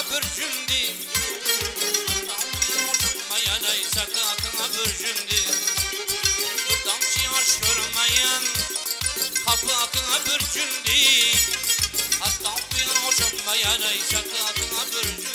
akına bürcündü. Mayanay sakı akına bürcündü. Damçı aş görmeyen kapı akına bürcündü. Hatta bir hoşum mayanay sakı akına bürcündü.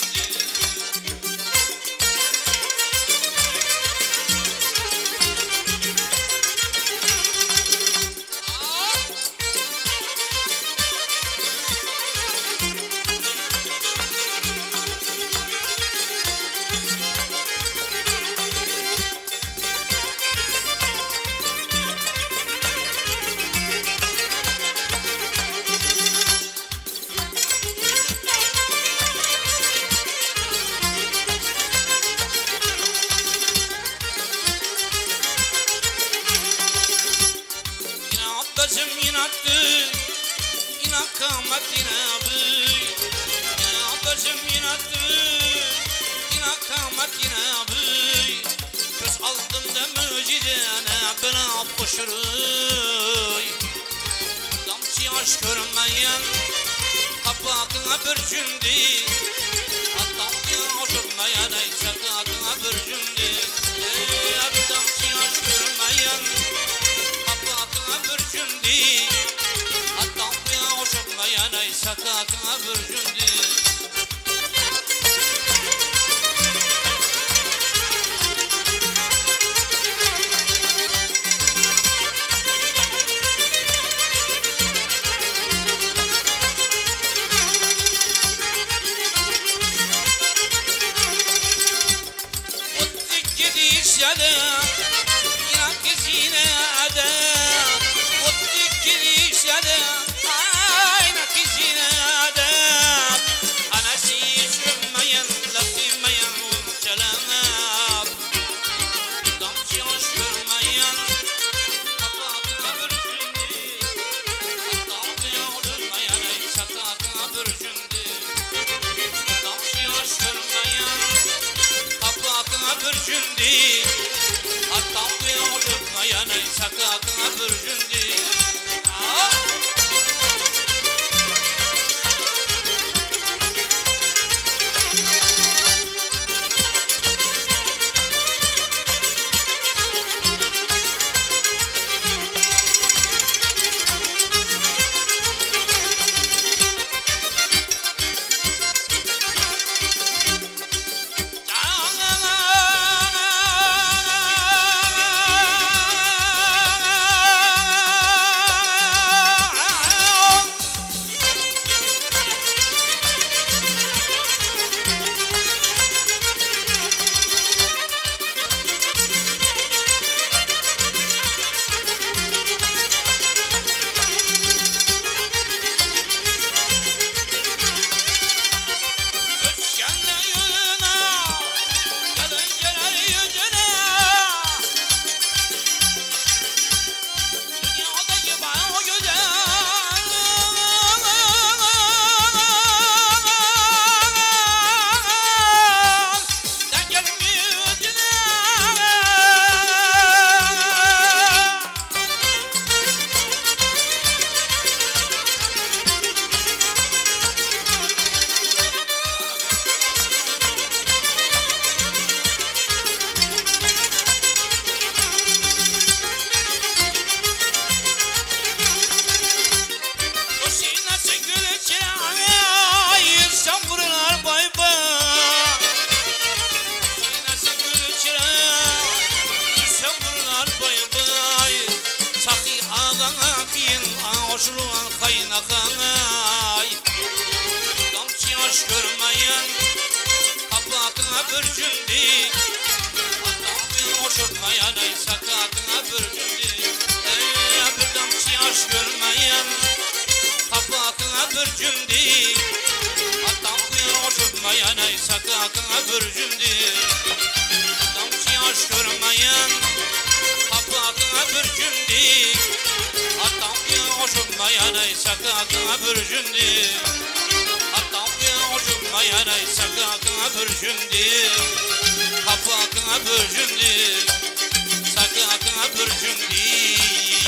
Abbasım inattı, inakamat inabı. Abbasım inattı, inakamat inabı. Köz aldım da mücidene bana koşuruy. Damçı yaş görmeyen kapakına bürcündü. Hatta hoşurmayan ey sakatına bürcündü. Damçı yaş görmeyen bürcündü. Hatta bir hoşuma ey sakatına bürcündü. Ottik gidiş yadı inan kesine adam. Ottik gidiş yadı ayna kesine adam. Anası şümmeyen lafımayan çalanap. Damçı hoş görmeyen kapakına bürcündü. Hatta bir olmayan ey sakatına bürcündü. Damçı hoş görmeyen kapakına bürcündü. Hatta bir olmayan ey sakatına bürcündü. Hoşluğun kaynakay. Damçı yaş görmeyen kapakına bürcündü. Hatta bir hoşurtmayan ey sakatına bürcündü. Bir damçı yaş görmeyen kapakına bürcündü. Hatta bir hoşurtmayan ey sakatına bürcündü. Damçı yaş görmeyen kapakına bürcündü. Hatta bir hoşurtmayan ey sakatına bürcündü. Hatta bir hoşurtmayan ey sakatına bürcündü. Kapakına bürcündü. Sakatına bürcündü.